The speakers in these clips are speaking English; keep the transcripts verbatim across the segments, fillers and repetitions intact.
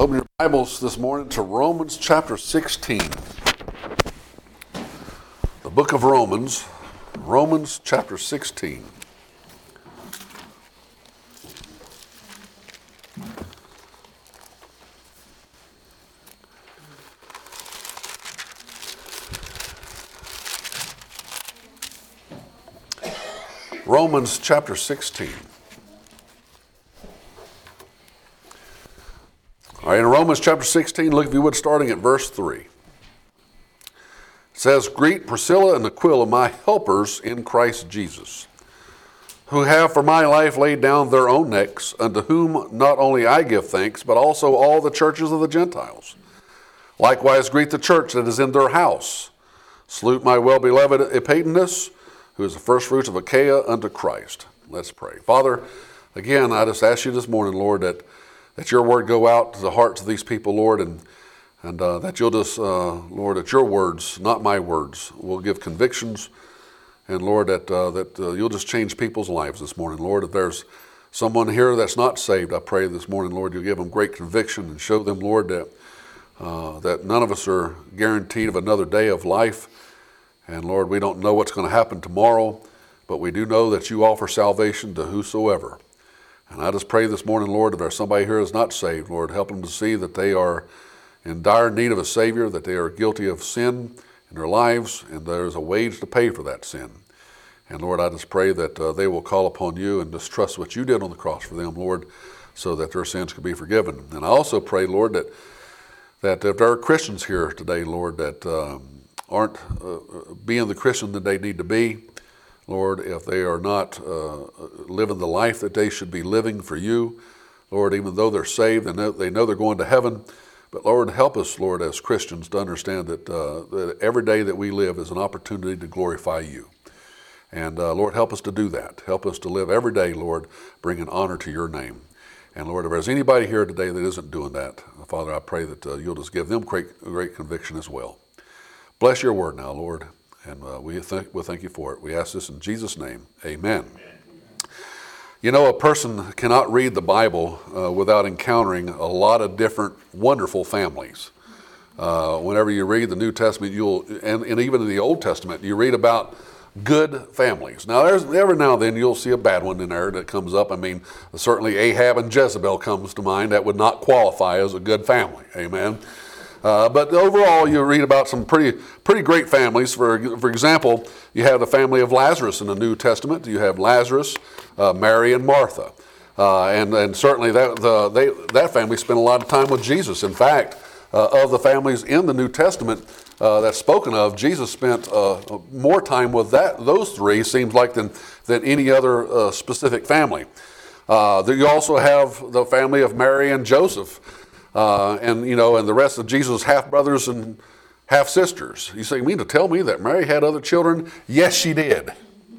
Open your Bibles this morning to Romans chapter sixteen. The book of Romans, Romans chapter sixteen. Romans chapter sixteen. All right, in Romans chapter sixteen, look if you would, starting at verse three. It says, "Greet Priscilla and Aquila, my helpers in Christ Jesus, who have for my life laid down their own necks, unto whom not only I give thanks, but also all the churches of the Gentiles. Likewise greet the church that is in their house. Salute my well-beloved Epaenetus, who is the first fruits of Achaia unto Christ." Let's pray. Father, again, I just ask you this morning, Lord, that that your word go out to the hearts of these people, Lord, and and uh, that you'll just, uh, Lord, that your words, not my words, will give convictions, and Lord, that uh, that uh, you'll just change people's lives this morning, Lord. If there's someone here that's not saved, I pray this morning, Lord, you'll give them great conviction and show them, Lord, that uh, that none of us are guaranteed of another day of life, and Lord, we don't know what's going to happen tomorrow, but we do know that you offer salvation to whosoever. And I just pray this morning, Lord, if there's somebody here that's not saved, Lord, help them to see that they are in dire need of a Savior, that they are guilty of sin in their lives, and there's a wage to pay for that sin. And Lord, I just pray that uh, they will call upon you and just trust what you did on the cross for them, Lord, so that their sins can be forgiven. And I also pray, Lord, that that if there are Christians here today, Lord, that um, aren't uh, being the Christian that they need to be, Lord, if they are not uh, living the life that they should be living for you, Lord, even though they're saved and they know they're going to heaven, but Lord, help us, Lord, as Christians to understand that, uh, that every day that we live is an opportunity to glorify you. And uh, Lord, help us to do that. Help us to live every day, Lord, bringing honor to your name. And Lord, if there's anybody here today that isn't doing that, Father, I pray that uh, you'll just give them great, great conviction as well. Bless your word now, Lord. And uh, we thank, we'll thank you for it. We ask this in Jesus' name. Amen. Amen. You know, a person cannot read the Bible uh, without encountering a lot of different wonderful families. Uh, whenever you read the New Testament, you'll, and, and even in the Old Testament, you read about good families. Now, there's every now and then you'll see a bad one in there that comes up. I mean, certainly Ahab and Jezebel comes to mind. That would not qualify as a good family. Amen. Uh, but overall, you read about some pretty pretty great families. For for example, you have the family of Lazarus in the New Testament. You have Lazarus, uh, Mary, and Martha, uh, and and certainly that the they that family spent a lot of time with Jesus. In fact, uh, of the families in the New Testament uh, that's spoken of, Jesus spent uh, more time with that those three, seems like, than than any other uh, specific family. Uh, you also have the family of Mary and Joseph. Uh, and, you know, and the rest of Jesus' half-brothers and half-sisters. You say, you mean to tell me that Mary had other children? Yes, she did.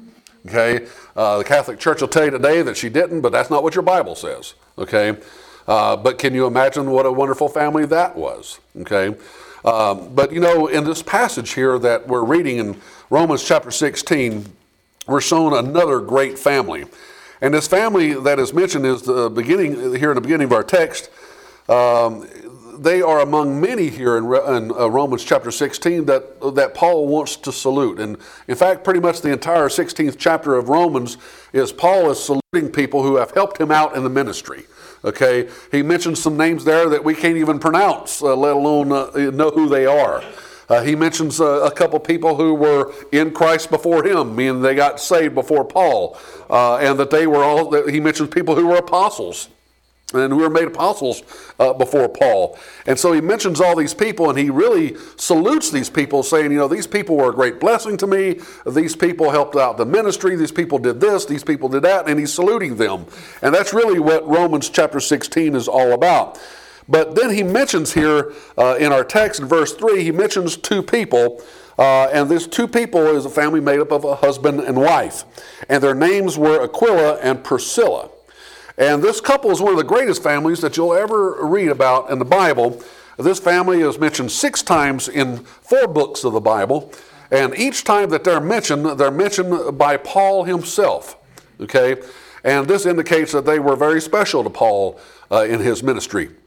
Okay? Uh, the Catholic Church will tell you today that she didn't, but that's not what your Bible says. Okay? Uh, but can you imagine what a wonderful family that was? Okay? Um, but, you know, in this passage here that we're reading in Romans chapter sixteen, we're shown another great family. And this family that is mentioned is the beginning, here in the beginning of our text. Um, they are among many here in, in uh, Romans chapter sixteen that that Paul wants to salute. And in fact, pretty much the entire sixteenth chapter of Romans is Paul is saluting people who have helped him out in the ministry. Okay, he mentions some names there that we can't even pronounce, uh, let alone uh, know who they are. Uh, he mentions uh, a couple people who were in Christ before him, meaning they got saved before Paul, uh, and that they were all. That he mentions people who were apostles. And we were made apostles uh, before Paul. And so he mentions all these people, and he really salutes these people, saying, you know, these people were a great blessing to me. These people helped out the ministry. These people did this. These people did that. And he's saluting them. And that's really what Romans chapter sixteen is all about. But then he mentions here uh, in our text in verse three, he mentions two people. Uh, and this two people is a family made up of a husband and wife. And their names were Aquila and Priscilla. And this couple is one of the greatest families that you'll ever read about in the Bible. This family is mentioned six times in four books of the Bible. And each time that they're mentioned, they're mentioned by Paul himself. Okay? And this indicates that they were very special to Paul uh, in his ministry.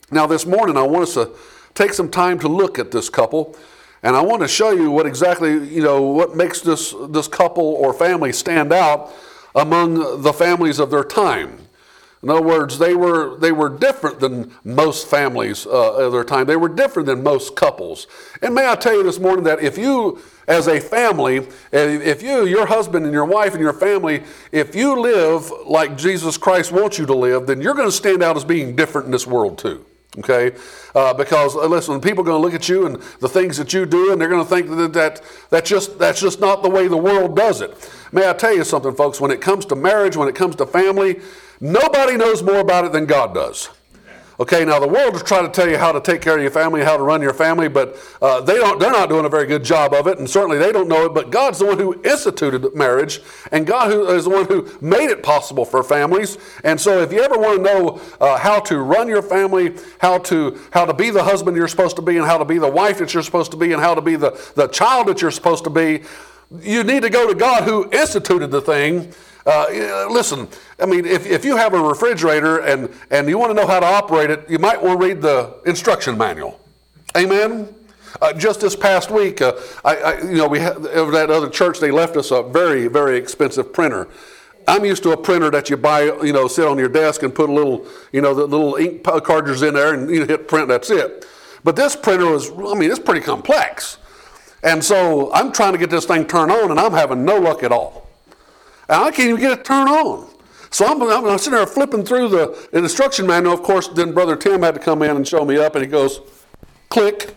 Now this morning I want us to take some time to look at this couple, and I want to show you what exactly, you know, what makes this, this couple or family stand out among the families of their time. In other words, they were they were different than most families uh, of their time. They were different than most couples. And may I tell you this morning that if you, as a family, if you, your husband and your wife and your family, if you live like Jesus Christ wants you to live, then you're going to stand out as being different in this world too. Okay, uh, because uh, listen, people are going to look at you and the things that you do, and they're going to think that, that that just that's just not the way the world does it. May I tell you something, folks? When it comes to marriage, when it comes to family, nobody knows more about it than God does. Okay, now the world is trying to tell you how to take care of your family, how to run your family, but uh, they don't, they're not doing a very good job of it, and certainly they don't know it, but God's the one who instituted marriage, and God who is the one who made it possible for families. And so if you ever want to know uh, how to run your family, how to how to be the husband you're supposed to be, and how to be the wife that you're supposed to be, and how to be the, the child that you're supposed to be, you need to go to God who instituted the thing. Uh, listen, I mean, if, if you have a refrigerator and, and you want to know how to operate it, you might want to read the instruction manual. Amen? Uh, just this past week, uh, I, I, you know, we had, over that other church, they left us a very, very expensive printer. I'm used to a printer that you buy, you know, sit on your desk and put a little, you know, the little ink cartridge in there and you hit print, that's it. But this printer was, I mean, it's pretty complex. And so I'm trying to get this thing turned on and I'm having no luck at all. And I can't even get it turned on. So I'm, I'm sitting there flipping through the instruction manual. Of course, then Brother Tim had to come in and show me up, and he goes, click,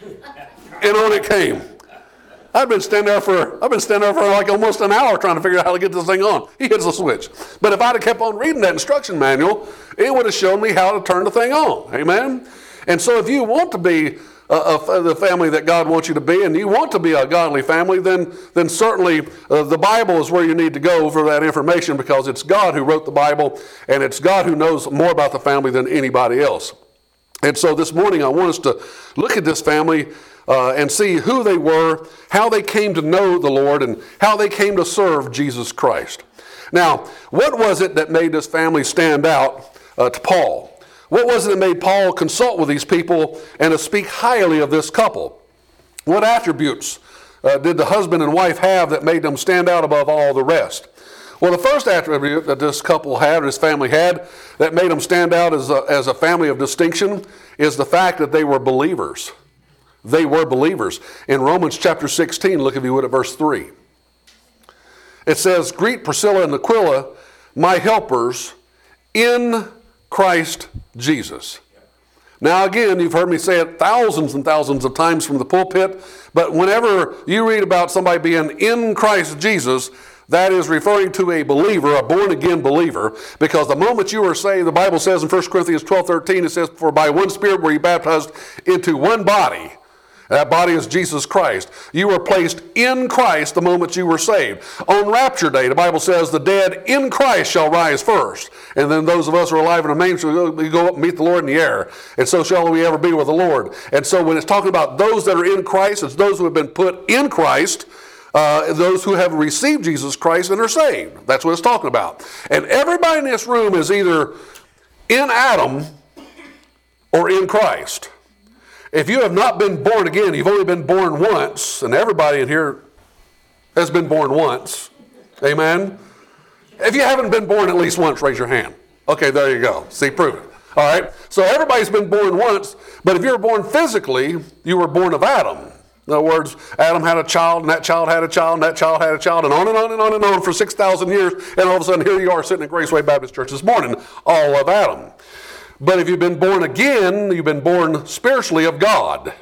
and on it came. I've been standing there for I've been standing there for like almost an hour trying to figure out how to get this thing on. He hits the switch. But if I'd have kept on reading that instruction manual, it would have shown me how to turn the thing on. Amen? And so if you want to be Uh, of the family that God wants you to be, and you want to be a godly family, then then certainly uh, the Bible is where you need to go for that information, because it's God who wrote the Bible, and it's God who knows more about the family than anybody else. And so this morning I want us to look at this family uh, and see who they were, how they came to know the Lord, and how they came to serve Jesus Christ. Now, what was it that made this family stand out uh, to Paul? What was it that made Paul consult with these people and to speak highly of this couple? What attributes uh, did the husband and wife have that made them stand out above all the rest? Well, the first attribute that this couple had, or this family had, that made them stand out as a, as a family of distinction is the fact that they were believers. They were believers. In Romans chapter sixteen, look if you would at verse three. It says, "Greet Priscilla and Aquila, my helpers, in Christ Jesus." Now again, you've heard me say it thousands and thousands of times from the pulpit, but whenever you read about somebody being in Christ Jesus, that is referring to a believer, a born-again believer, because the moment you are saved, the Bible says in First Corinthians twelve thirteen, it says, "For by one Spirit were you baptized into one body." That body is Jesus Christ. You were placed in Christ the moment you were saved. On rapture day, the Bible says the dead in Christ shall rise first. And then those of us who are alive and remain shall go, go up and meet the Lord in the air. And so shall we ever be with the Lord. And so when it's talking about those that are in Christ, it's those who have been put in Christ, uh, those who have received Jesus Christ and are saved. That's what it's talking about. And everybody in this room is either in Adam or in Christ. If you have not been born again, you've only been born once, and everybody in here has been born once. Amen? If you haven't been born at least once, raise your hand. Okay, there you go. See, prove it. All right? So everybody's been born once, but if you were born physically, you were born of Adam. In other words, Adam had a child, and that child had a child, and that child had a child, and on and on and on and on for six thousand years, and all of a sudden here you are sitting at Graceway Baptist Church this morning, all of Adam. But if you've been born again, you've been born spiritually of God.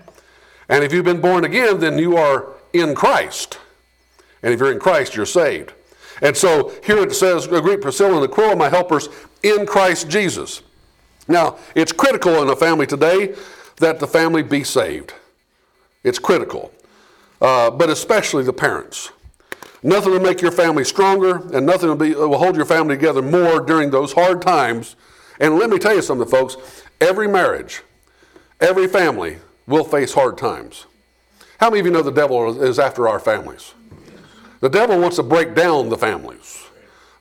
And if you've been born again, then you are in Christ. And if you're in Christ, you're saved. And so here it says, "Greet Priscilla and Aquila, my helpers, in Christ Jesus." Now, it's critical in a family today that the family be saved. It's critical. Uh, but especially the parents. Nothing will make your family stronger, and nothing will, be, will hold your family together more during those hard times. And let me tell you something, folks. Every marriage, every family will face hard times. How many of you know the devil is after our families? The devil wants to break down the families.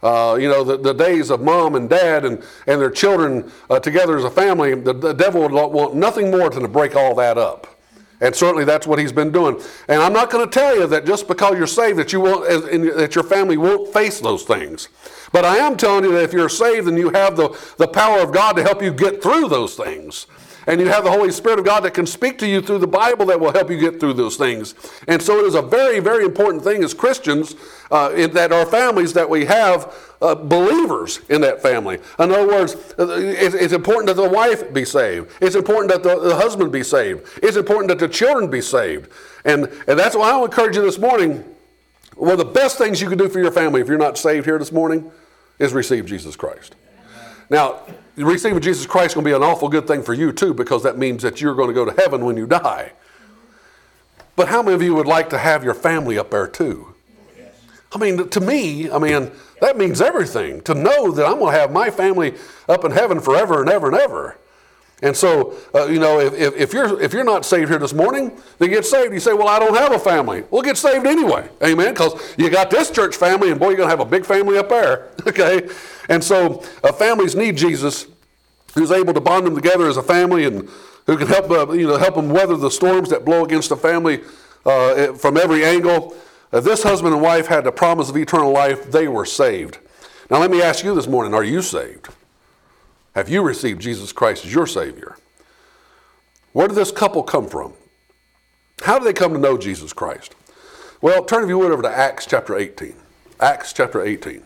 Uh, you know, the, the days of mom and dad and, and their children uh, together as a family, the, the devil would want nothing more than to break all that up. And certainly that's what he's been doing. And I'm not going to tell you that just because you're saved that you won't, that your family won't face those things. But I am telling you that if you're saved, then you have the, the power of God to help you get through those things. And you have the Holy Spirit of God that can speak to you through the Bible that will help you get through those things. And so it is a very, very important thing as Christians uh, in that our families that we have uh, believers in that family. In other words, it's, it's important that the wife be saved. It's important that the, the husband be saved. It's important that the children be saved. And, and that's why I will encourage you this morning, one of the best things you can do for your family if you're not saved here this morning is receive Jesus Christ. Now, receiving Jesus Christ is going to be an awful good thing for you too, because that means that you're going to go to heaven when you die. But how many of you would like to have your family up there too? I mean, to me, I mean, that means everything. To know that I'm going to have my family up in heaven forever and ever and ever. And so, uh, you know, if, if, if you're if you're not saved here this morning, then get saved. You say, well, I don't have a family. Well, get saved anyway. Amen? Because you got this church family, and boy, you're going to have a big family up there. Okay? And so uh, families need Jesus, who's able to bond them together as a family and who can help uh, you know help them weather the storms that blow against the family uh, from every angle. Uh, this husband and wife had the promise of eternal life. They were saved. Now, let me ask you this morning, are you saved? Have you received Jesus Christ as your Savior? Where did this couple come from? How did they come to know Jesus Christ? Well, turn if you would over to Acts chapter eighteen. Acts chapter eighteen.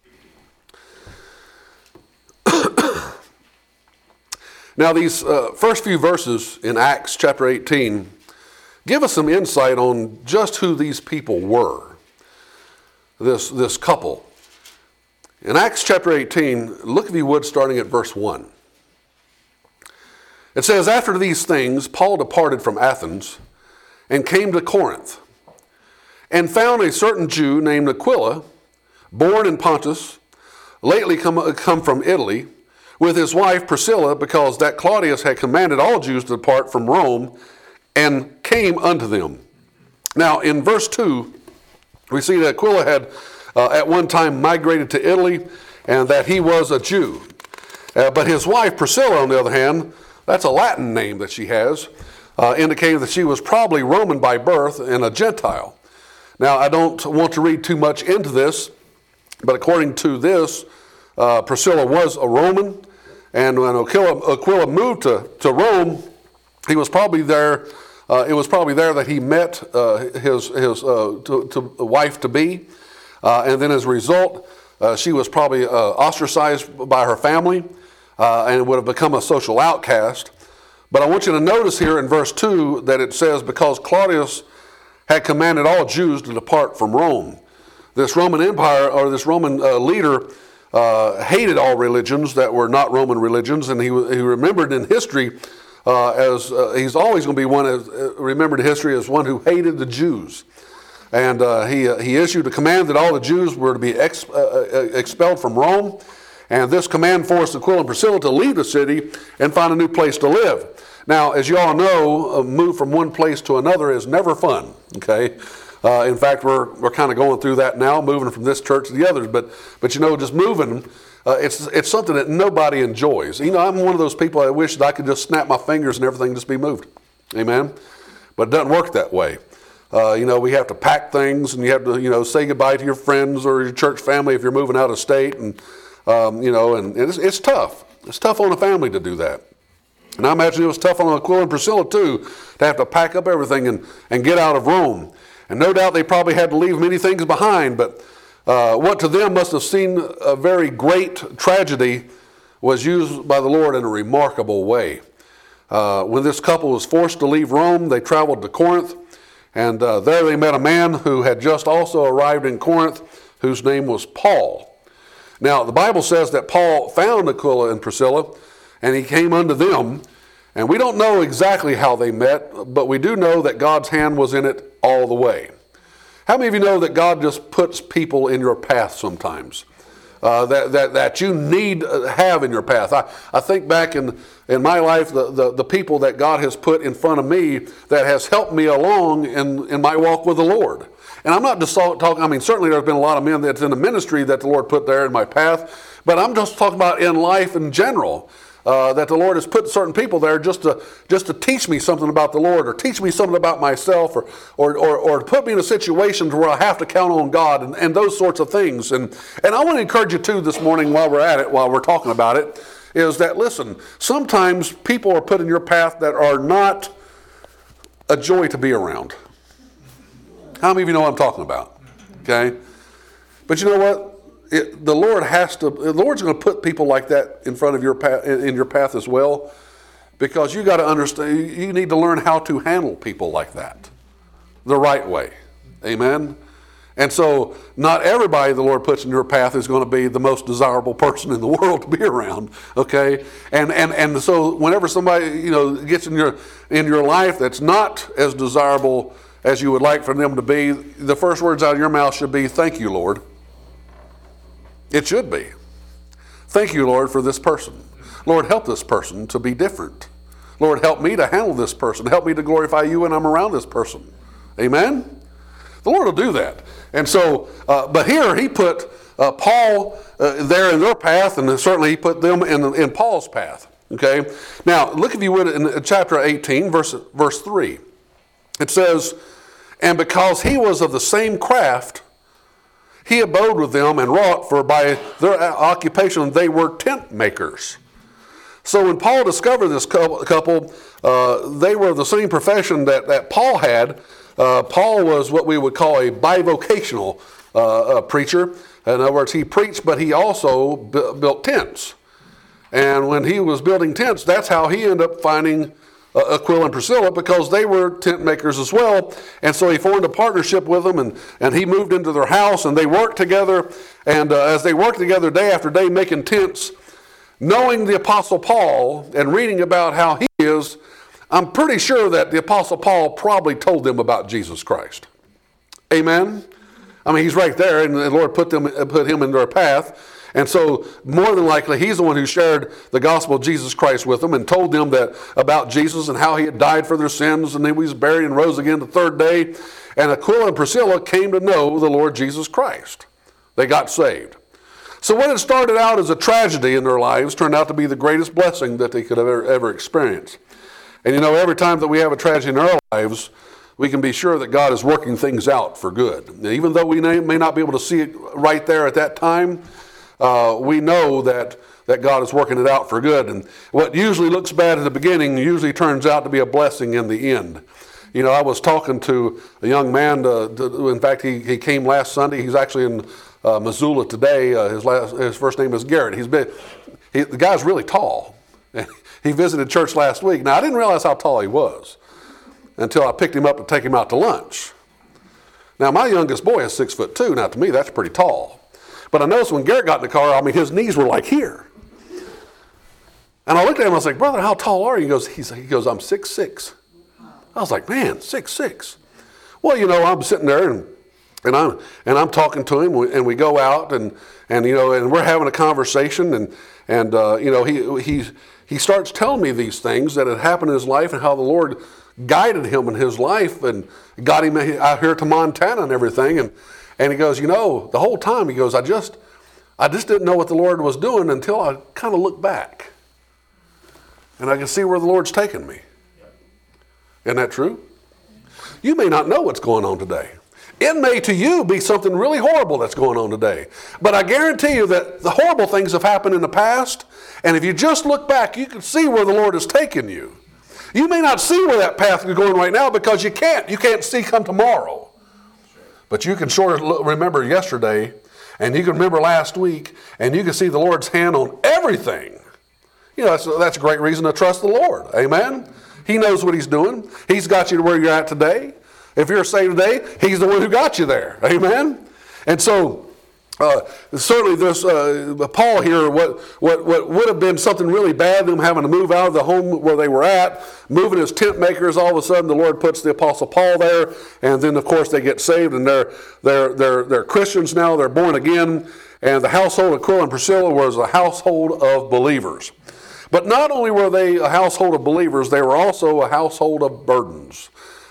Now, these uh, first few verses in Acts chapter eighteen give us some insight on just who these people were, this, this couple. In Acts chapter eighteen, look if you would, starting at verse one. It says, after these things, Paul departed from Athens and came to Corinth, and found a certain Jew named Aquila, born in Pontus, lately come, come from Italy, with his wife Priscilla, because that Claudius had commanded all Jews to depart from Rome, and came unto them. Now, in verse two, we see that Aquila had uh, at one time migrated to Italy, and that he was a Jew. Uh, but his wife Priscilla, on the other hand, that's a Latin name that she has, uh, indicating that she was probably Roman by birth and a Gentile. Now, I don't want to read too much into this, but according to this, uh, Priscilla was a Roman, and when Aquila, Aquila moved to, to Rome, he was probably there. Uh, it was probably there that he met uh, his his uh, to, to wife to be, uh, and then as a result, uh, she was probably uh, ostracized by her family, uh, and would have become a social outcast. But I want you to notice here in verse two that it says, because Claudius had commanded all Jews to depart from Rome. This Roman Empire, or this Roman uh, leader, uh, hated all religions that were not Roman religions, and he he remembered in history. Uh, as uh, he's always going to be one as, uh, remembered in history as one who hated the Jews, and uh, he uh, he issued a command that all the Jews were to be ex, uh, expelled from Rome, and this command forced Aquila and Priscilla to leave the city and find a new place to live. Now, as you all know, a move from one place to another is never fun. Okay, uh, in fact, we're we're kind of going through that now, moving from this church to the others. But but you know, just moving. Uh, it's it's something that nobody enjoys. You know, I'm one of those people that wish that I could just snap my fingers and everything just be moved. Amen? But it doesn't work that way. Uh, you know, we have to pack things, and you have to, you know, say goodbye to your friends or your church family if you're moving out of state. And, um, you know, and it's, it's tough. It's tough on a family to do that. And I imagine it was tough on Aquila and Priscilla, too, to have to pack up everything and, and get out of Rome. And no doubt they probably had to leave many things behind, but Uh, what to them must have seemed a very great tragedy was used by the Lord in a remarkable way. Uh, when this couple was forced to leave Rome, they traveled to Corinth, and uh, there they met a man who had just also arrived in Corinth, whose name was Paul. Now, the Bible says that Paul found Aquila and Priscilla, and he came unto them, and we don't know exactly how they met, but we do know that God's hand was in it all the way. How many of you know that God just puts people in your path sometimes uh, that, that, that you need to have in your path? I, I think back in, in my life, the, the, the people that God has put in front of me that has helped me along in, in my walk with the Lord. And I'm not just talking, I mean, certainly there's been a lot of men that's in the ministry that the Lord put there in my path, but I'm just talking about in life in general. Uh, that the Lord has put certain people there just to just to teach me something about the Lord, or teach me something about myself, or or or, or put me in a situation where I have to count on God, and, and those sorts of things. And and I want to encourage you too this morning while we're at it, while we're talking about it, is that listen, sometimes people are put in your path that are not a joy to be around. How many of you know what I'm talking about? Okay, but you know what? It, the Lord has to. The Lord's going to put people like that in front of your path, in your path as well, because you got to understand. You need to learn how to handle people like that, the right way. Amen. And so, not everybody the Lord puts in your path is going to be the most desirable person in the world to be around. Okay. And and and so, whenever somebody you know gets in your in your life that's not as desirable as you would like for them to be, the first words out of your mouth should be, "Thank you, Lord." It should be. Thank you, Lord, for this person. Lord, help this person to be different. Lord, help me to handle this person. Help me to glorify you when I'm around this person. Amen? The Lord will do that. And so, uh, but here he put uh, Paul uh, there in their path, and certainly he put them in, in Paul's path. Okay? Now, look if you would in chapter eighteen, verse, verse three. It says, "And because he was of the same craft, he abode with them and wrought, for by their occupation they were tent makers." So when Paul discovered this couple, uh, they were the same profession that, that Paul had. Uh, Paul was what we would call a bivocational uh, uh, preacher. In other words, he preached, but he also b- built tents. And when he was building tents, that's how he ended up finding Aquila and Priscilla, because they were tent makers as well. And so he formed a partnership with them, and, and he moved into their house, and they worked together. And uh, as they worked together day after day making tents, knowing the Apostle Paul and reading about how he is, I'm pretty sure that the Apostle Paul probably told them about Jesus Christ. Amen? I mean, he's right there, and the Lord put them put him in their path. And so, more than likely, he's the one who shared the gospel of Jesus Christ with them and told them that about Jesus and how he had died for their sins, and he was buried and rose again the third day. And Aquila and Priscilla came to know the Lord Jesus Christ. They got saved. So what had started out as a tragedy in their lives turned out to be the greatest blessing that they could have ever, ever experienced. And you know, every time that we have a tragedy in our lives, we can be sure that God is working things out for good. And even though we may not be able to see it right there at that time, Uh, we know that, that God is working it out for good. And what usually looks bad at the beginning usually turns out to be a blessing in the end. You know, I was talking to a young man, to, to, in fact, he, he came last Sunday. He's actually in uh, Missoula today. Uh, his, last, his first name is Garrett. He's been, he, the guy's really tall. He visited church last week. Now, I didn't realize how tall he was until I picked him up to take him out to lunch. Now, my youngest boy is six foot two. Now, to me, that's pretty tall. But I noticed when Garrett got in the car, I mean, his knees were like here. And I looked at him, I was like, "Brother, how tall are you?" He goes, he's, he goes, "I'm six six." I was like, "Man, six six." Well, you know, I'm sitting there and and I'm and I'm talking to him, and we go out and and you know, and we're having a conversation, and and uh, you know, he he he starts telling me these things that had happened in his life and how the Lord guided him in his life and got him out here to Montana and everything. And And he goes, "You know, the whole time," he goes, I just, I just didn't know what the Lord was doing until I kind of looked back. And I can see where the Lord's taking me. Isn't that true? You may not know what's going on today. It may to you be something really horrible that's going on today. But I guarantee you that the horrible things have happened in the past. And if you just look back, you can see where the Lord has taken you. You may not see where that path is going right now because you can't. You can't see come tomorrow. But you can sure remember yesterday, and you can remember last week, and you can see the Lord's hand on everything. You know, that's, that's a great reason to trust the Lord. Amen? He knows what he's doing. He's got you to where you're at today. If you're saved today, he's the one who got you there. Amen? And so, Uh, certainly this uh, Paul here, what, what what would have been something really bad, them having to move out of the home where they were at, moving as tent makers, all of a sudden the Lord puts the Apostle Paul there, and then of course they get saved, and they're they're they're they're Christians now, they're born again, and the household of Aquila and Priscilla was a household of believers. But not only were they a household of believers, they were also a household of burdens.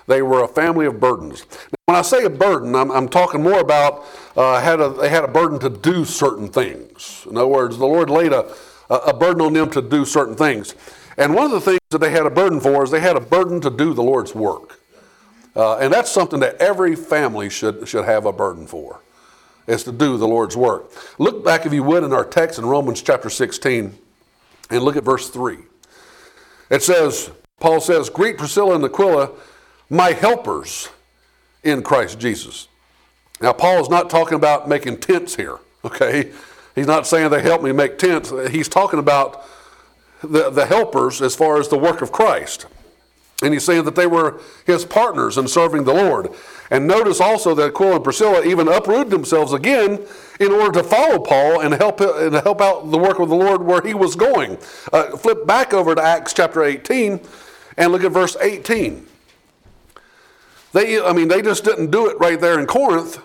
They were a family of burdens. Now, when I say a burden, I'm, I'm talking more about uh, had a, they had a burden to do certain things. In other words, the Lord laid a, a burden on them to do certain things. And one of the things that they had a burden for is they had a burden to do the Lord's work. Uh, and that's something that every family should, should have a burden for, is to do the Lord's work. Look back, if you would, in our text in Romans chapter sixteen, and look at verse three. It says, Paul says, "Greet Priscilla and Aquila, my helpers in Christ Jesus." Now, Paul is not talking about making tents here, okay? He's not saying they help me make tents. He's talking about the, the helpers as far as the work of Christ. And he's saying that they were his partners in serving the Lord. And notice also that Aquila and Priscilla even uprooted themselves again in order to follow Paul and help and help out the work of the Lord where he was going. Uh, flip back over to Acts chapter eighteen and look at verse eighteen. They, I mean, they just didn't do it right there in Corinth.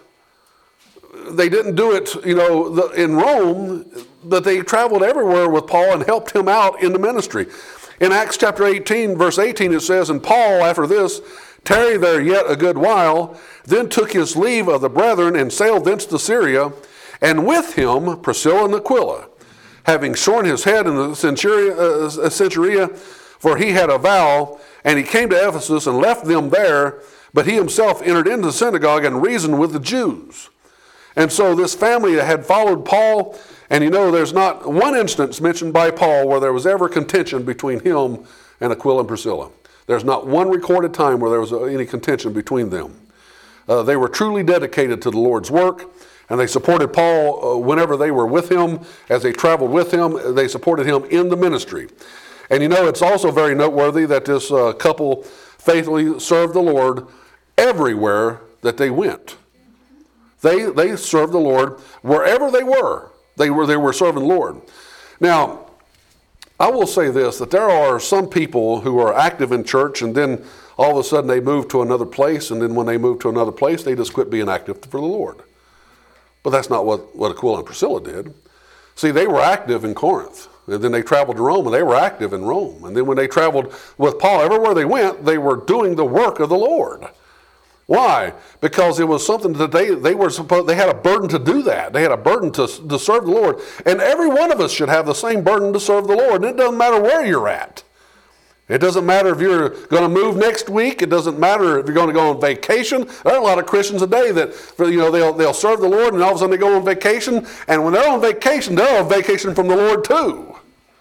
They didn't do it, you know, the, in Rome, but they traveled everywhere with Paul and helped him out in the ministry. In Acts chapter eighteen, verse eighteen, it says, "And Paul, after this, tarried there yet a good while, then took his leave of the brethren and sailed thence to Syria, and with him Priscilla and Aquila, having shorn his head in the centuria, uh, centuria, for he had a vow, and he came to Ephesus and left them there, but he himself entered into the synagogue and reasoned with the Jews." And so this family had followed Paul, and you know there's not one instance mentioned by Paul where there was ever contention between him and Aquila and Priscilla. There's not one recorded time where there was any contention between them. Uh, they were truly dedicated to the Lord's work, and they supported Paul uh, whenever they were with him. As they traveled with him, they supported him in the ministry. And you know, it's also very noteworthy that this uh, couple faithfully served the Lord everywhere that they went. They they served the Lord wherever they were. They were they were serving the Lord. Now, I will say this, that there are some people who are active in church and then all of a sudden they move to another place, and then when they move to another place, they just quit being active for the Lord. But that's not what, what Aquila and Priscilla did. See, they were active in Corinth, and then they traveled to Rome, and they were active in Rome. And then when they traveled with Paul, everywhere they went, they were doing the work of the Lord. Why? Because it was something that they, they were supposed, they had a burden to do that. They had a burden to, to serve the Lord. And every one of us should have the same burden to serve the Lord. And it doesn't matter where you're at. It doesn't matter if you're going to move next week. It doesn't matter if you're going to go on vacation. There are a lot of Christians today that, you know, they'll, they'll serve the Lord and all of a sudden they go on vacation. And when they're on vacation, they're on vacation from the Lord too.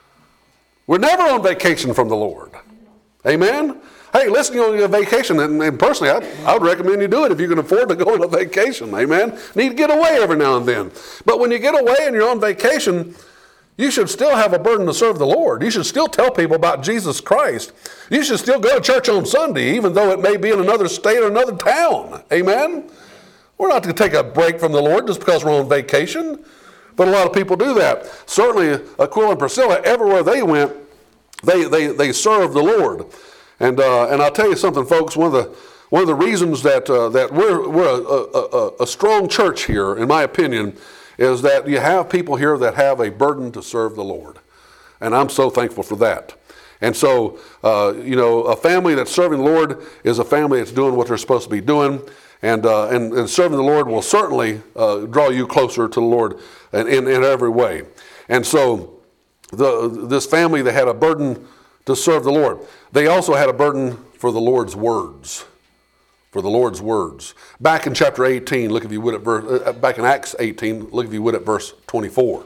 We're never on vacation from the Lord. Amen? Hey, listen, you're on a vacation, and, and personally, I, I would recommend you do it if you can afford to go on a vacation, amen? Need to get away every now and then. But when you get away and you're on vacation, you should still have a burden to serve the Lord. You should still tell people about Jesus Christ. You should still go to church on Sunday, even though it may be in another state or another town, amen? We're not to take a break from the Lord just because we're on vacation, but a lot of people do that. Certainly, Aquila and Priscilla, everywhere they went, they, they, they served the Lord. And uh, and I'll tell you something, folks. One of the one of the reasons that uh, that we're we're a, a, a strong church here, in my opinion, is that you have people here that have a burden to serve the Lord, and I'm so thankful for that. And so, uh, you know, a family that's serving the Lord is a family that's doing what they're supposed to be doing, and uh, and, and serving the Lord will certainly uh, draw you closer to the Lord in, in, in every way. And so, the this family that had a burden to serve the Lord. They also had a burden for the Lord's words. For the Lord's words. Back in chapter eighteen, look if you would at verse, uh, back in Acts eighteen, look if you would at verse twenty-four.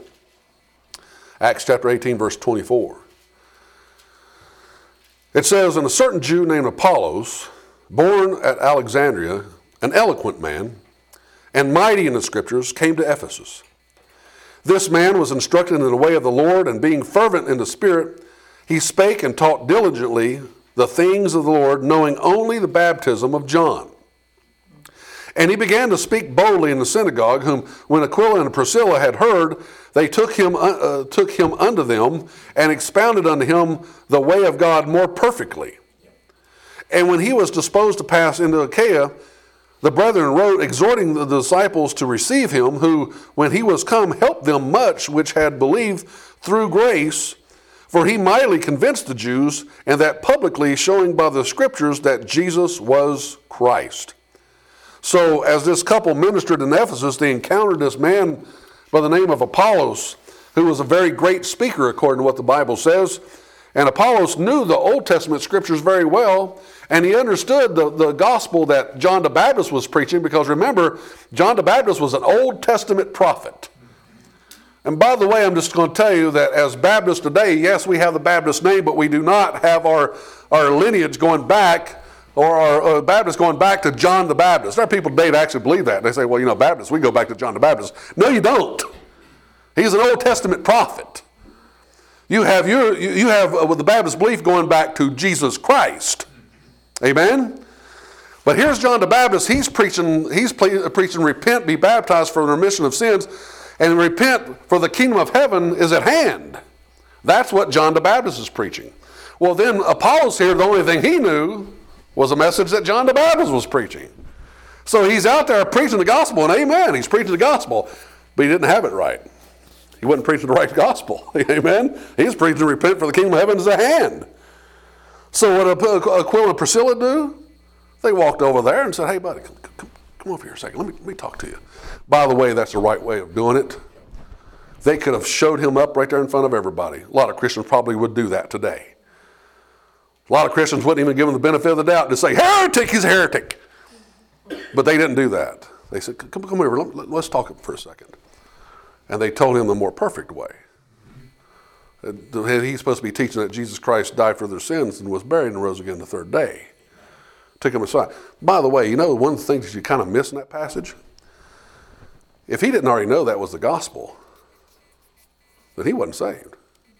Acts chapter eighteen, verse twenty-four. It says, "And a certain Jew named Apollos, born at Alexandria, an eloquent man, and mighty in the scriptures, came to Ephesus. This man was instructed in the way of the Lord, and being fervent in the Spirit, he spake and taught diligently the things of the Lord, knowing only the baptism of John. And he began to speak boldly in the synagogue, whom when Aquila and Priscilla had heard, they took him, uh, took him unto them, and expounded unto him the way of God more perfectly. And when he was disposed to pass into Achaia, the brethren wrote, exhorting the disciples to receive him, who, when he was come, helped them much which had believed through grace. For he mightily convinced the Jews, and that publicly, showing by the scriptures that Jesus was Christ. So as this couple ministered in Ephesus, they encountered this man by the name of Apollos, who was a very great speaker according to what the Bible says. And Apollos knew the Old Testament scriptures very well, and he understood the, the gospel that John the Baptist was preaching, because remember, John the Baptist was an Old Testament prophet. And by the way, I'm just going to tell you that as Baptists today, yes, we have the Baptist name, but we do not have our, our lineage going back, or our uh, Baptists going back to John the Baptist. There are people today that actually believe that. They say, well, you know, Baptists, we go back to John the Baptist. No, you don't. He's an Old Testament prophet. You have your, you have uh, with the Baptist belief going back to Jesus Christ. Amen? But here's John the Baptist. He's preaching, he's ple- preaching, repent, be baptized for the remission of sins, and repent, for the kingdom of heaven is at hand. That's what John the Baptist is preaching. Well, then Apollos here, the only thing he knew was a message that John the Baptist was preaching. So he's out there preaching the gospel, and amen, he's preaching the gospel, but he didn't have it right. He wasn't preaching the right gospel. Amen? He's preaching to repent, for the kingdom of heaven is at hand. So what Aquila and Priscilla do? They walked over there and said, hey, buddy, come, come, come over here a second. Let me, let me talk to you. By the way, that's the right way of doing it. They could have showed him up right there in front of everybody. A lot of Christians probably would do that today. A lot of Christians wouldn't even give him the benefit of the doubt to say, heretic, he's a heretic. But they didn't do that. They said, come, come over, let, let's talk for a second. And they told him the more perfect way. He's supposed to be teaching that Jesus Christ died for their sins and was buried and rose again the third day. Took him aside. By the way, you know one of the things you kind of miss in that passage? If he didn't already know that was the gospel, then he wasn't saved.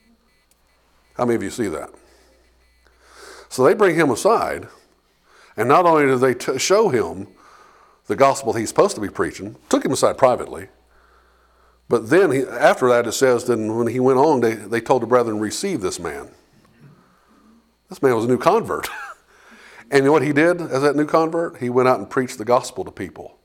How many of you see that? So they bring him aside, and not only did they t- show him the gospel he's supposed to be preaching, took him aside privately, but then he, after that it says that when he went on, they, they told the brethren, receive this man. This man was a new convert. And you know what he did as that new convert? He went out and preached the gospel to people.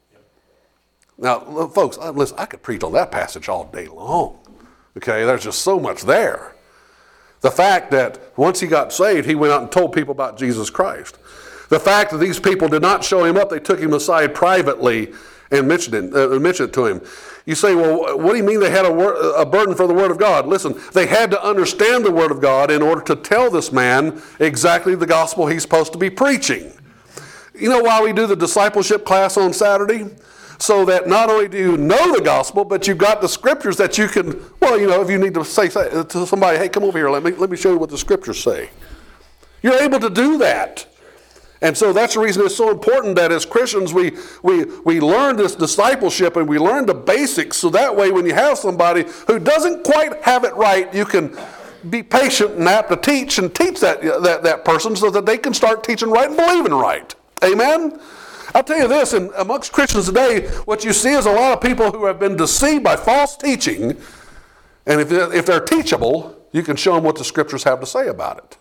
Now, folks, listen, I could preach on that passage all day long. Okay, there's just so much there. The fact that once he got saved, he went out and told people about Jesus Christ. The fact that these people did not show him up, they took him aside privately and mentioned it, uh, mentioned it to him. You say, well, what do you mean they had a, wor- a burden for the Word of God? Listen, they had to understand the Word of God in order to tell this man exactly the gospel he's supposed to be preaching. You know why we do the discipleship class on Saturday? So that not only do you know the gospel, but you've got the scriptures that you can, well, you know, if you need to say, say to somebody, hey, come over here, let me, let me show you what the scriptures say. You're able to do that. And so that's the reason it's so important that as Christians we, we, we learn this discipleship and we learn the basics, so that way when you have somebody who doesn't quite have it right, you can be patient and apt to teach and teach that, that, that person so that they can start teaching right and believing right. Amen? I'll tell you this, in, amongst Christians today, what you see is a lot of people who have been deceived by false teaching, and if, if they're teachable, you can show them what the scriptures have to say about it.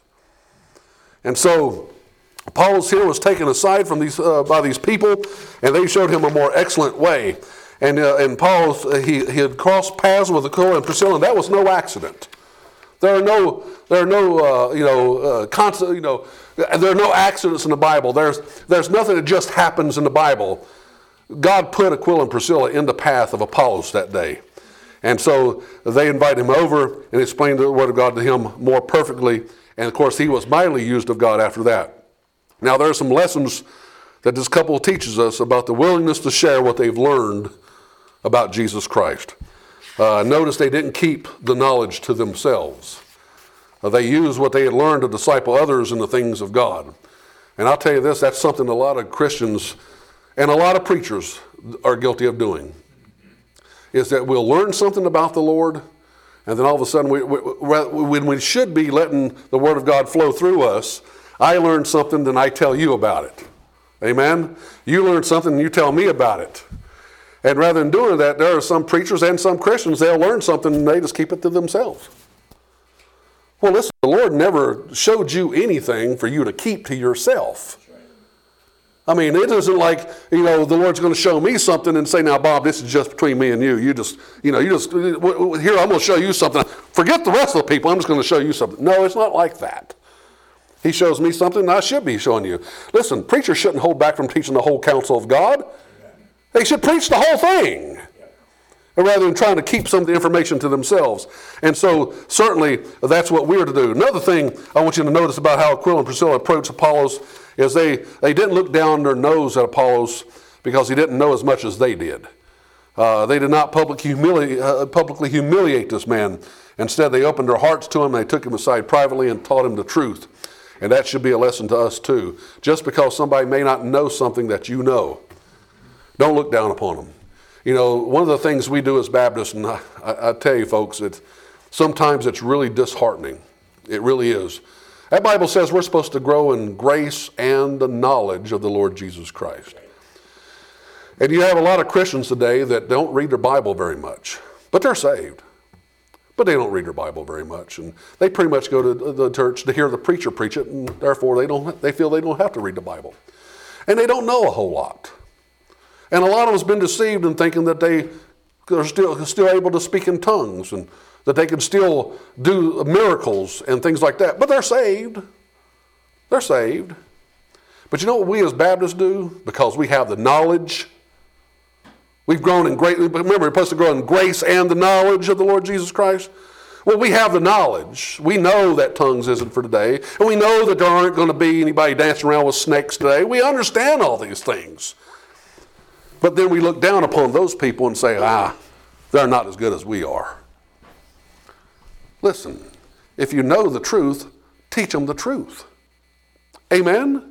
And so Apollos here was taken aside from these uh, by these people, and they showed him a more excellent way. And uh, and Paul's uh, he he had crossed paths with Aquila and Priscilla, and that was no accident. There are no there are no uh, you know uh, constant you know there are no accidents in the Bible. There's there's nothing that just happens in the Bible. God put Aquila and Priscilla in the path of Apollos that day, and so they invited him over and explained the Word of God to him more perfectly. And of course, he was mightily used of God after that. Now, there are some lessons that this couple teaches us about the willingness to share what they've learned about Jesus Christ. Uh, notice they didn't keep the knowledge to themselves. Uh, they used what they had learned to disciple others in the things of God. And I'll tell you this, that's something a lot of Christians and a lot of preachers are guilty of doing, is that we'll learn something about the Lord, and then all of a sudden, we, we, when we should be letting the Word of God flow through us, I learned something, then I tell you about it. Amen? You learn something, and you tell me about it. And rather than doing that, there are some preachers and some Christians, they'll learn something, and they just keep it to themselves. Well, listen, the Lord never showed you anything for you to keep to yourself. I mean, it isn't like, you know, the Lord's going to show me something and say, now, Bob, this is just between me and you. You just, you know, you just, here, I'm going to show you something. Forget the rest of the people. I'm just going to show you something. No, it's not like that. He shows me something, and I should be showing you. Listen, preachers shouldn't hold back from teaching the whole counsel of God. They should preach the whole thing, rather than trying to keep some of the information to themselves. And so, certainly, that's what we're to do. Another thing I want you to notice about how Aquila and Priscilla approached Apollos is they, they didn't look down their nose at Apollos because he didn't know as much as they did. Uh, they did not public humili- uh, publicly humiliate this man. Instead, they opened their hearts to him, and they took him aside privately and taught him the truth. And that should be a lesson to us too. Just because somebody may not know something that you know, don't look down upon them. You know, one of the things we do as Baptists, and I, I, I tell you folks, it's, sometimes it's really disheartening. It really is. That Bible says we're supposed to grow in grace and the knowledge of the Lord Jesus Christ. And you have a lot of Christians today that don't read their Bible very much, but they're saved. But they don't read their Bible very much, and they pretty much go to the church to hear the preacher preach it, and therefore they don't. They feel they don't have to read the Bible, and they don't know a whole lot. And a lot of them's been deceived in thinking that they are still still able to speak in tongues, and that they can still do miracles and things like that. But they're saved. They're saved. But you know what we as Baptists do? Because we have the knowledge. We've grown in great, remember, we're supposed to grow in grace and the knowledge of the Lord Jesus Christ. Well, we have the knowledge. We know that tongues isn't for today. And we know that there aren't going to be anybody dancing around with snakes today. We understand all these things. But then we look down upon those people and say, ah, they're not as good as we are. Listen, if you know the truth, teach them the truth. Amen?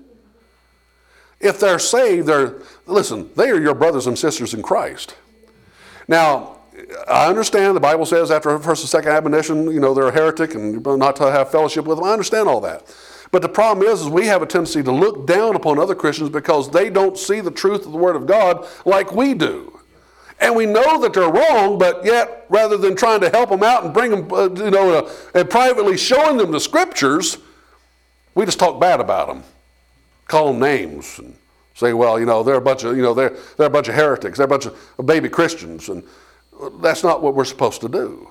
If they're saved, they're, listen, they are your brothers and sisters in Christ. Now, I understand the Bible says after first and second admonition, you know, they're a heretic and not to have fellowship with them. I understand all that. But the problem is, is we have a tendency to look down upon other Christians because they don't see the truth of the Word of God like we do. And we know that they're wrong, but yet, rather than trying to help them out and bring them, uh, you know, uh, and privately showing them the Scriptures, we just talk bad about them. Call them names and say, well, you know, they're a bunch of, you know, they're they're a bunch of heretics, they're a bunch of baby Christians, and that's not what we're supposed to do.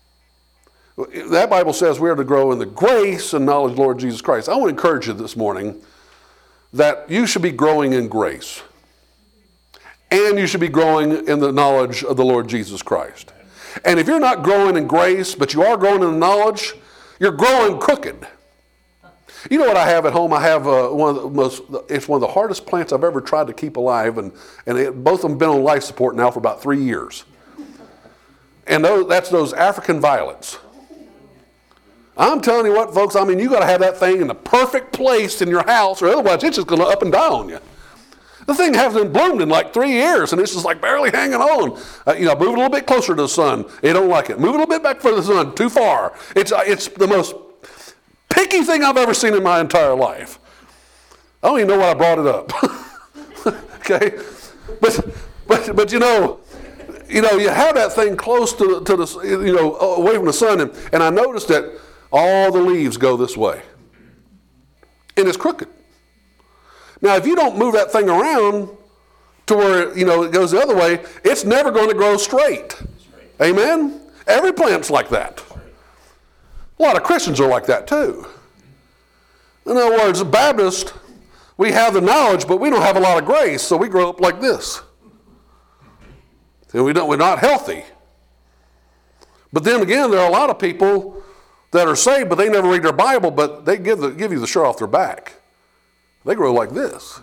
That Bible says we are to grow in the grace and knowledge of the Lord Jesus Christ. I want to encourage you this morning that you should be growing in grace, and you should be growing in the knowledge of the Lord Jesus Christ. And if you're not growing in grace, but you are growing in knowledge, you're growing crooked. You know what I have at home? I have uh, one of the most, it's one of the hardest plants I've ever tried to keep alive, and, and it, both of them have been on life support now for about three years. And those, that's those African violets. I'm telling you what, folks, I mean, you got to have that thing in the perfect place in your house, or otherwise it's just going to up and die on you. The thing hasn't bloomed in like three years, and it's just like barely hanging on. Uh, you know, move it a little bit closer to the sun. They don't like it. Move it a little bit back from the sun, too far. It's, uh, it's the most picky thing I've ever seen in my entire life. I don't even know why I brought it up. Okay, but but but you know, you know, you have that thing close to to the, you know, away from the sun, and, and I noticed that all the leaves go this way, and it's crooked. Now, if you don't move that thing around to where, you know, it goes the other way, it's never going to grow straight. Amen? Every plant's like that. A lot of Christians are like that too. In other words, a Baptist, we have the knowledge, but we don't have a lot of grace, so we grow up like this. And we don't, we're not healthy. But then again, there are a lot of people that are saved, but they never read their Bible, but they give, the, give you the shirt off their back. They grow like this.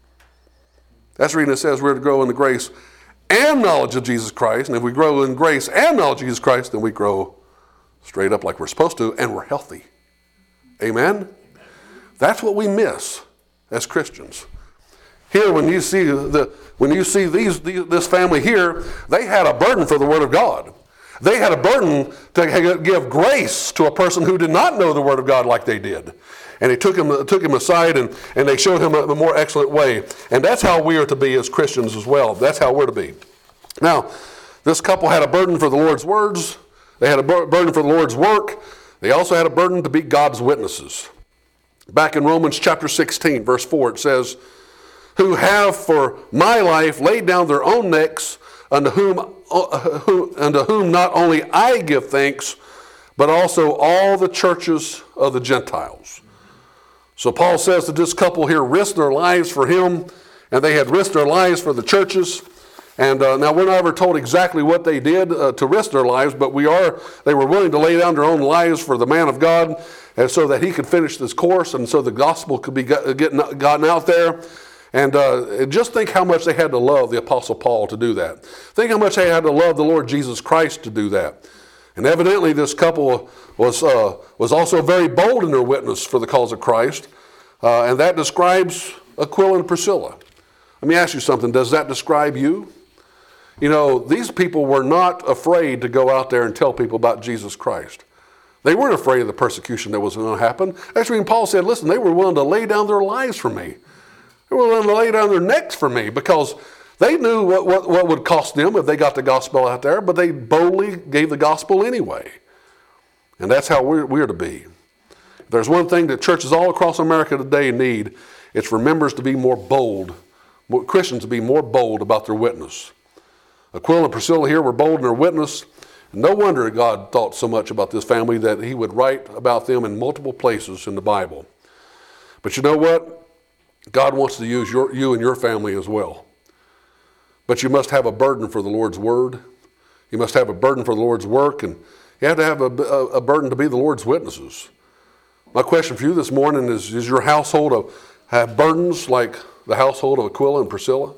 That's the reason it says we're to grow in the grace and knowledge of Jesus Christ. And if we grow in grace and knowledge of Jesus Christ, then we grow straight up like we're supposed to, and we're healthy. Amen? That's what we miss as Christians. Here, when you see the when you see these this family here, they had a burden for the Word of God. They had a burden to give grace to a person who did not know the Word of God like they did. And they took him took him aside and, and they showed him a, a more excellent way. And that's how we are to be as Christians as well. That's how we're to be. Now, this couple had a burden for the Lord's words. They had a burden for the Lord's work. They also had a burden to be God's witnesses. Back in Romans chapter sixteen, verse four, it says, who have for my life laid down their own necks, unto whom, uh, who, unto whom not only I give thanks, but also all the churches of the Gentiles. So Paul says that this couple here risked their lives for him, and they had risked their lives for the churches. And uh, now we're not ever told exactly what they did uh, to risk their lives, but we are, they were willing to lay down their own lives for the man of God, and so that he could finish this course, and so the gospel could be got, getting, gotten out there. And uh, just think how much they had to love the Apostle Paul to do that. Think how much they had to love the Lord Jesus Christ to do that. And evidently this couple was uh, was also very bold in their witness for the cause of Christ. Uh, and that describes Aquila and Priscilla. Let me ask you something. Does that describe you? You know, these people were not afraid to go out there and tell people about Jesus Christ. They weren't afraid of the persecution that was going to happen. Actually, Paul said, listen, they were willing to lay down their lives for me. They were willing to lay down their necks for me because they knew what, what, what would cost them if they got the gospel out there, but they boldly gave the gospel anyway. And that's how we're, we're to be. If there's one thing that churches all across America today need, it's for members to be more bold, more Christians to be more bold about their witness. Aquila and Priscilla here were bold in their witness. No wonder God thought so much about this family that he would write about them in multiple places in the Bible. But you know what? God wants to use your, you and your family as well. But you must have a burden for the Lord's word. You must have a burden for the Lord's work, and you have to have a, a, a burden to be the Lord's witnesses. My question for you this morning is, is your household of, have burdens like the household of Aquila and Priscilla?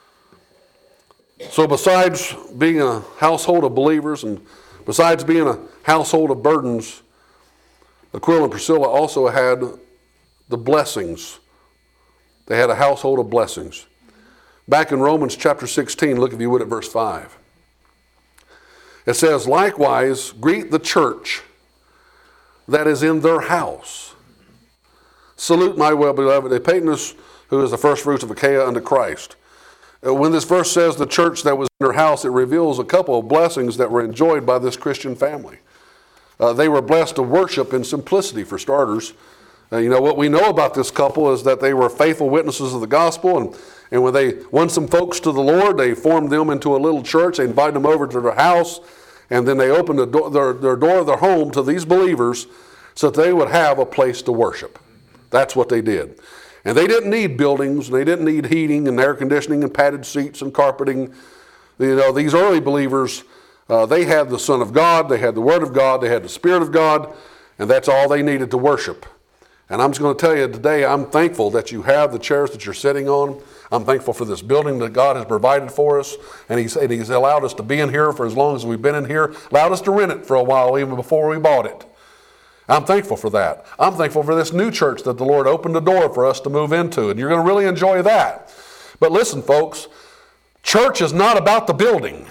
So besides being a household of believers and besides being a household of burdens, Aquila and Priscilla also had the blessings. They had a household of blessings. Back in Romans chapter sixteen, look if you would at verse five. It says, likewise, greet the church that is in their house. Salute my well-beloved Epaphras, who is the first fruits of Achaia unto Christ. When this verse says the church that was in their house, it reveals a couple of blessings that were enjoyed by this Christian family. Uh, they were blessed to worship in simplicity, for starters. Uh, you know, what we know about this couple is that they were faithful witnesses of the gospel, and, and when they won some folks to the Lord, they formed them into a little church. They invited them over to their house, and then they opened the door, their, their door of their home to these believers so that they would have a place to worship. That's what they did. And they didn't need buildings, and they didn't need heating and air conditioning and padded seats and carpeting. You know, these early believers, uh, they had the Son of God, they had the Word of God, they had the Spirit of God, and that's all they needed to worship. And I'm just going to tell you today, I'm thankful that you have the chairs that you're sitting on. I'm thankful for this building that God has provided for us, and He's, and he's allowed us to be in here for as long as we've been in here, allowed us to rent it for a while even before we bought it. I'm thankful for that. I'm thankful for this new church that the Lord opened the door for us to move into, and you're going to really enjoy that. But listen, folks, church is not about the building.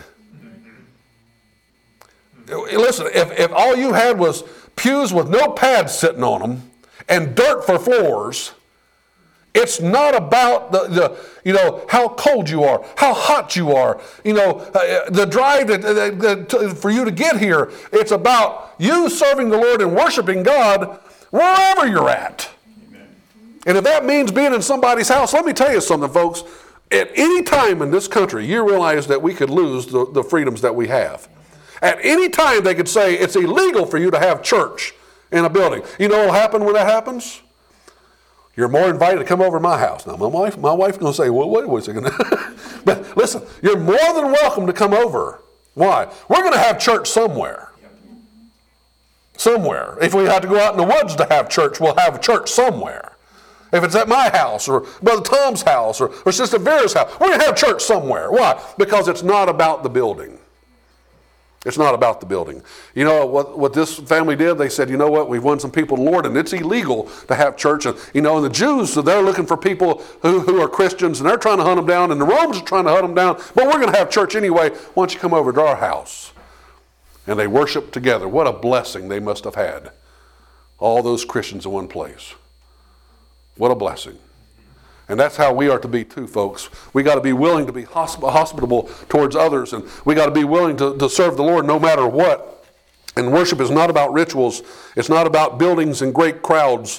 Listen, if, if all you had was pews with no pads sitting on them and dirt for floors, it's not about the, the you know, how cold you are, how hot you are, you know, uh, the drive that, that, that, to, for you to get here. It's about you serving the Lord and worshiping God wherever you're at. Amen. And if that means being in somebody's house, let me tell you something, folks. At any time in this country, you realize that we could lose the, the freedoms that we have. At any time, they could say it's illegal for you to have church in a building. You know what will happen when that happens? You're more invited to come over to my house. Now, my wife, my wife's going to say, well, wait a second. But listen, you're more than welcome to come over. Why? We're going to have church somewhere. Somewhere. If we have to go out in the woods to have church, we'll have church somewhere. If it's at my house or Brother Tom's house or, or Sister Vera's house, we're going to have church somewhere. Why? Because it's not about the building. It's not about the building. You know what, what this family did? They said, you know what, we've won some people to the Lord, and it's illegal to have church. And, you know, and the Jews, so they're looking for people who, who are Christians, and they're trying to hunt them down, and the Romans are trying to hunt them down, but we're going to have church anyway. Why don't you come over to our house? And they worshiped together. What a blessing they must have had. All those Christians in one place. What a blessing. And that's how we are to be too, folks. We got to be willing to be hospitable towards others, and we got to be willing to, to serve the Lord no matter what. And worship is not about rituals. It's not about buildings and great crowds.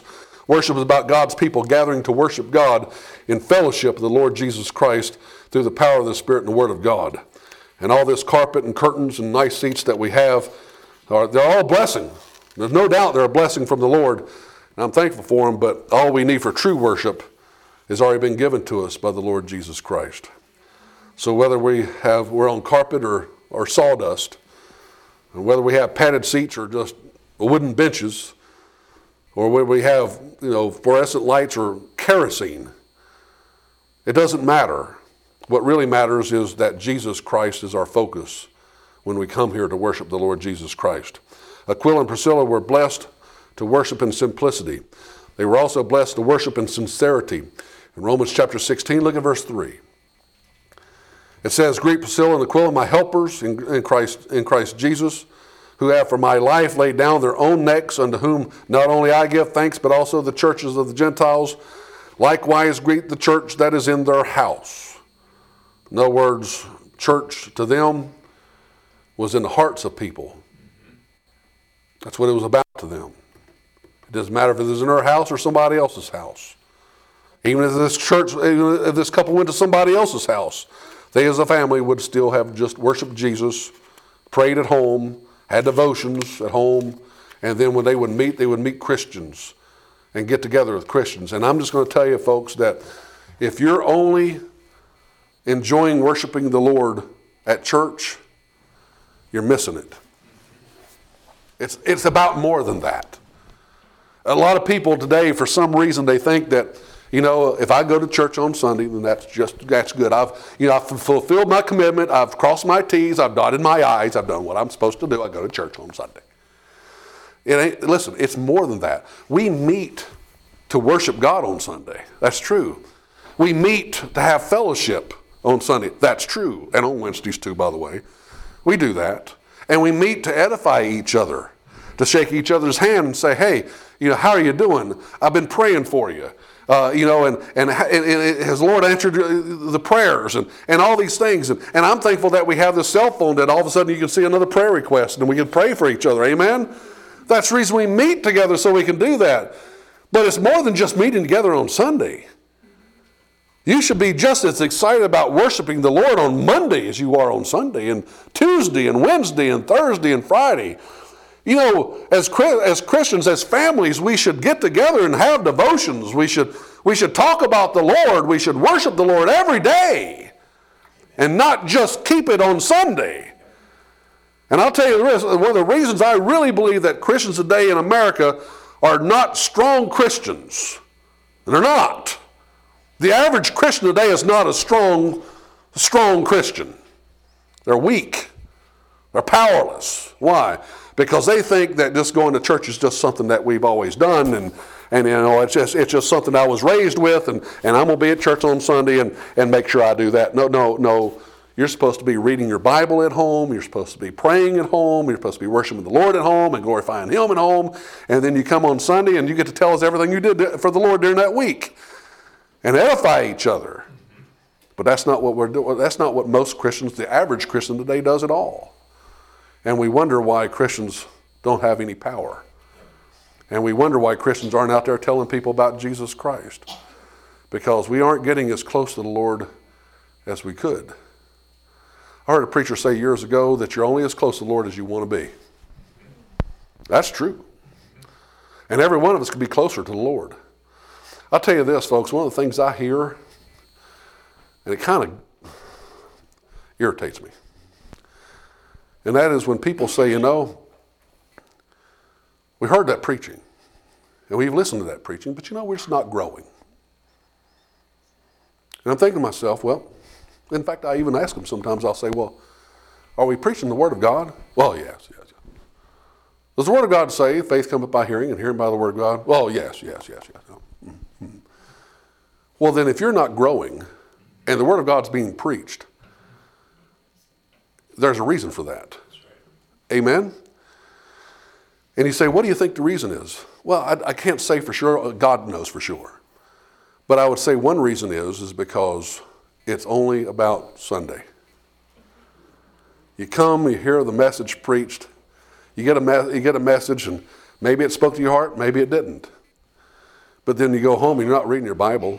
Worship is about God's people gathering to worship God in fellowship with the Lord Jesus Christ through the power of the Spirit and the Word of God. And all this carpet and curtains and nice seats that we have, are, they're all a blessing. There's no doubt they're a blessing from the Lord, and I'm thankful for them, but all we need for true worship has already been given to us by the Lord Jesus Christ. So whether we have, we're on carpet or, or sawdust, and whether we have padded seats or just wooden benches, or whether we have, you know, fluorescent lights or kerosene, it doesn't matter. What really matters is that Jesus Christ is our focus when we come here to worship the Lord Jesus Christ. Aquila and Priscilla were blessed to worship in simplicity. They were also blessed to worship in sincerity. In Romans chapter sixteen, look at verse three. It says, "Greet Priscilla and Aquila, my helpers in, in Christ in Christ Jesus, who have for my life laid down their own necks, unto whom not only I give thanks, but also the churches of the Gentiles. Likewise greet the church that is in their house." In other words, church to them was in the hearts of people. That's what it was about to them. It doesn't matter if it was in their house or somebody else's house. Even if this church, even if this couple went to somebody else's house, they as a family would still have just worshiped Jesus, prayed at home, had devotions at home, and then when they would meet, they would meet Christians and get together with Christians. And I'm just going to tell you, folks, that if you're only enjoying worshiping the Lord at church, you're missing it. It's, it's about more than that. A lot of people today, for some reason, they think that, you know, if I go to church on Sunday, then that's just, that's good. I've, you know, I've fulfilled my commitment. I've crossed my T's. I've dotted my I's. I've done what I'm supposed to do. I go to church on Sunday. It ain't, listen, it's more than that. We meet to worship God on Sunday. That's true. We meet to have fellowship on Sunday. That's true. And on Wednesdays too, by the way. We do that. And we meet to edify each other, to shake each other's hand and say, hey, you know, how are you doing? I've been praying for you. Uh, you know, and, and, and, and has the Lord answered the prayers and, and all these things. And, and I'm thankful that we have this cell phone that all of a sudden you can see another prayer request and we can pray for each other. Amen? That's the reason we meet together, so we can do that. But it's more than just meeting together on Sunday. You should be just as excited about worshiping the Lord on Monday as you are on Sunday, and Tuesday and Wednesday and Thursday and Friday. You know, as as Christians, as families, we should get together and have devotions. We should, we should talk about the Lord. We should worship the Lord every day and not just keep it on Sunday. And I'll tell you this, one of the reasons I really believe that Christians today in America are not strong Christians. And they're not. The average Christian today is not a strong, strong Christian. They're weak. They're powerless. Why? Because they think that just going to church is just something that we've always done, and, and you know, it's just it's just something I was raised with, and, and I'm going to be at church on Sunday and, and make sure I do that. No, no, no. You're supposed to be reading your Bible at home. You're supposed to be praying at home. You're supposed to be worshiping the Lord at home and glorifying Him at home. And then you come on Sunday and you get to tell us everything you did for the Lord during that week and edify each other. But that's not what we're doing. That's not what most Christians, the average Christian today, does at all. And we wonder why Christians don't have any power. And we wonder why Christians aren't out there telling people about Jesus Christ. Because we aren't getting as close to the Lord as we could. I heard a preacher say years ago that you're only as close to the Lord as you want to be. That's true. And every one of us can be closer to the Lord. I'll tell you this, folks, one of the things I hear, and it kind of irritates me, and that is when people say, you know, we heard that preaching, and we've listened to that preaching, but you know, we're just not growing. And I'm thinking to myself, well, in fact, I even ask them sometimes, I'll say, well, are we preaching the Word of God? Well, yes, yes, yes. Does the Word of God say, faith cometh by hearing, and hearing by the Word of God? Well, yes, yes, yes, yes. Mm-hmm. Well, then if you're not growing, and the Word of God's being preached, there's a reason for that. Amen? And you say, what do you think the reason is? Well, I, I can't say for sure. God knows for sure. But I would say one reason is, is because it's only about Sunday. You come, you hear the message preached, you get a me- you get a message, and maybe it spoke to your heart, maybe it didn't. But then you go home and you're not reading your Bible.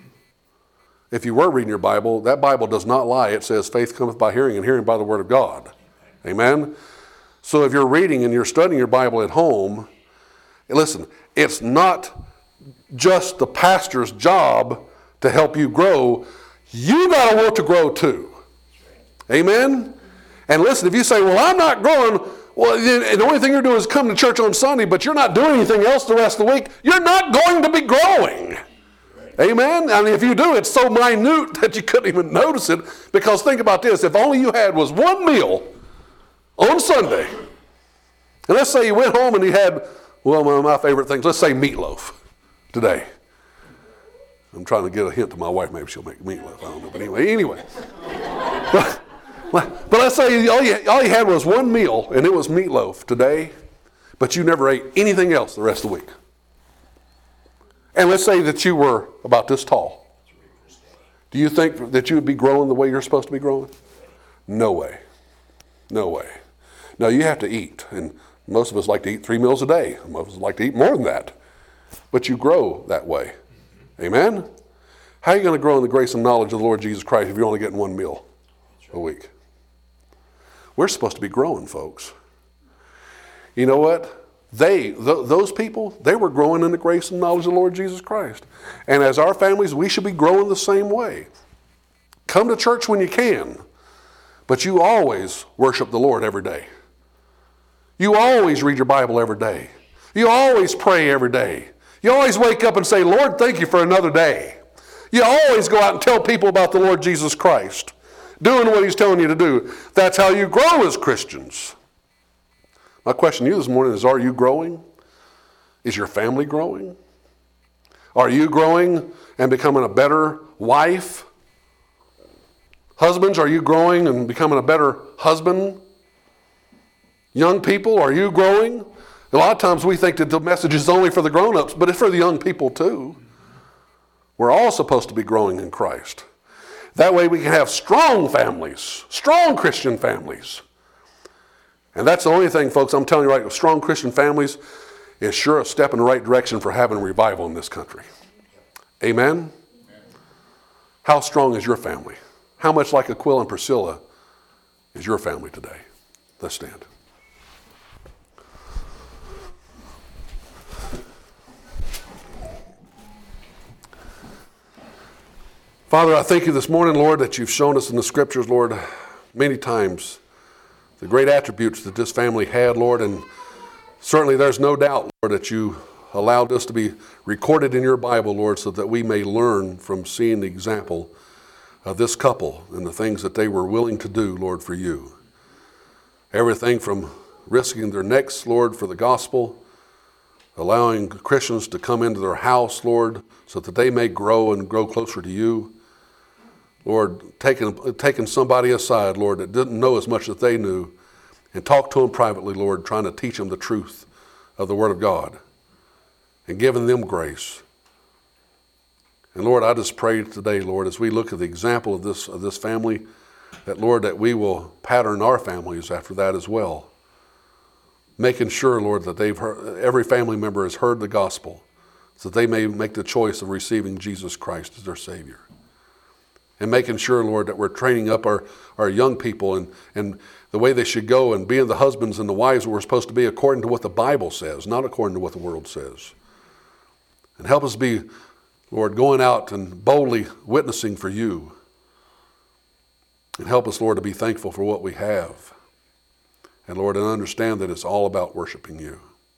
If you were reading your Bible, that Bible does not lie. It says faith cometh by hearing and hearing by the word of God. Amen? So if you're reading and you're studying your Bible at home, listen, it's not just the pastor's job to help you grow. You got to want to grow too. Amen? And listen, if you say, well, I'm not growing, well, the only thing you're doing is come to church on Sunday, but you're not doing anything else the rest of the week, you're not going to be growing. Amen? I mean, if you do, it's so minute that you couldn't even notice it. Because think about this, if only you had was one meal on Sunday, and let's say you went home and you had, well, one of my favorite things, let's say meatloaf today. I'm trying to get a hint to my wife, maybe she'll make meatloaf, I don't know, but anyway, anyway. But, but let's say all you, all you had was one meal, and it was meatloaf today, but you never ate anything else the rest of the week. And let's say that you were about this tall. Do you think that you would be growing the way you're supposed to be growing? No way. No way. No, you have to eat, and most of us like to eat three meals a day. Most of us like to eat more than that. But you grow that way. Amen? How are you going to grow in the grace and knowledge of the Lord Jesus Christ if you're only getting one meal a week? We're supposed to be growing, folks. You know what? They, th- those people, they were growing in the grace and knowledge of the Lord Jesus Christ. And as our families, we should be growing the same way. Come to church when you can, but you always worship the Lord every day. You always read your Bible every day. You always pray every day. You always wake up and say, Lord, thank you for another day. You always go out and tell people about the Lord Jesus Christ, doing what he's telling you to do. That's how you grow as Christians. My question to you this morning is, are you growing? Is your family growing? Are you growing and becoming a better wife? Husbands, are you growing and becoming a better husband? Young people, are you growing? A lot of times we think that the message is only for the grown-ups, but it's for the young people too. We're all supposed to be growing in Christ. That way we can have strong families, strong Christian families. And that's the only thing, folks, I'm telling you right, strong Christian families is sure a step in the right direction for having a revival in this country. Amen? How strong is your family? How much like Aquila and Priscilla is your family today? Let's stand. Father, I thank you this morning, Lord, that you've shown us in the scriptures, Lord, many times the great attributes that this family had, Lord, and certainly there's no doubt, Lord, that you allowed this to be recorded in your Bible, Lord, so that we may learn from seeing the example of this couple and the things that they were willing to do, Lord, for you. Everything from risking their necks, Lord, for the gospel, allowing Christians to come into their house, Lord, so that they may grow and grow closer to you. Lord, taking, taking somebody aside, Lord, that didn't know as much as they knew, and talk to them privately, Lord, trying to teach them the truth of the Word of God and giving them grace. And Lord, I just pray today, Lord, as we look at the example of this, of this family, that, Lord, that we will pattern our families after that as well, making sure, Lord, that they've heard, every family member has heard the gospel, so that they may make the choice of receiving Jesus Christ as their Savior. And making sure, Lord, that we're training up our, our young people and, and the way they should go and being the husbands and the wives we're supposed to be according to what the Bible says, not according to what the world says. And help us be, Lord, going out and boldly witnessing for you. And help us, Lord, to be thankful for what we have. And Lord, and understand that it's all about worshiping you.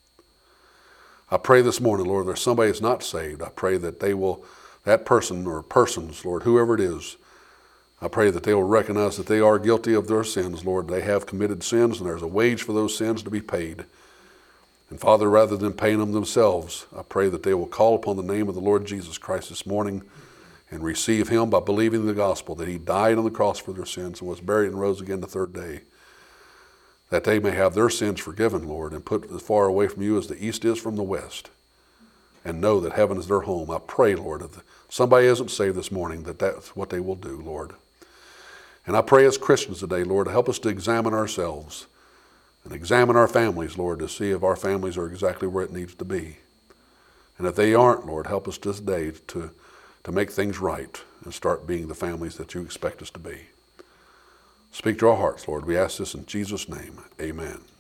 I pray this morning, Lord, there's somebody that's not saved. I pray that they will, that person or persons, Lord, whoever it is, I pray that they will recognize that they are guilty of their sins, Lord. They have committed sins, and there's a wage for those sins to be paid. And Father, rather than paying them themselves, I pray that they will call upon the name of the Lord Jesus Christ this morning and receive him by believing the gospel, that he died on the cross for their sins and was buried and rose again the third day, that they may have their sins forgiven, Lord, and put as far away from you as the east is from the west, and know that heaven is their home. I pray, Lord, if somebody isn't saved this morning, that that's what they will do, Lord. And I pray as Christians today, Lord, help us to examine ourselves and examine our families, Lord, to see if our families are exactly where it needs to be. And if they aren't, Lord, help us this day to, to make things right and start being the families that you expect us to be. Speak to our hearts, Lord. We ask this in Jesus' name. Amen.